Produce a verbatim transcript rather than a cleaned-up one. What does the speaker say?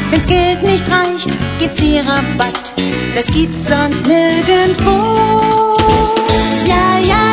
Wenn's Geld nicht reicht, gibt's hier Rabatt. Das gibt's sonst nirgendwo. Ja, ja.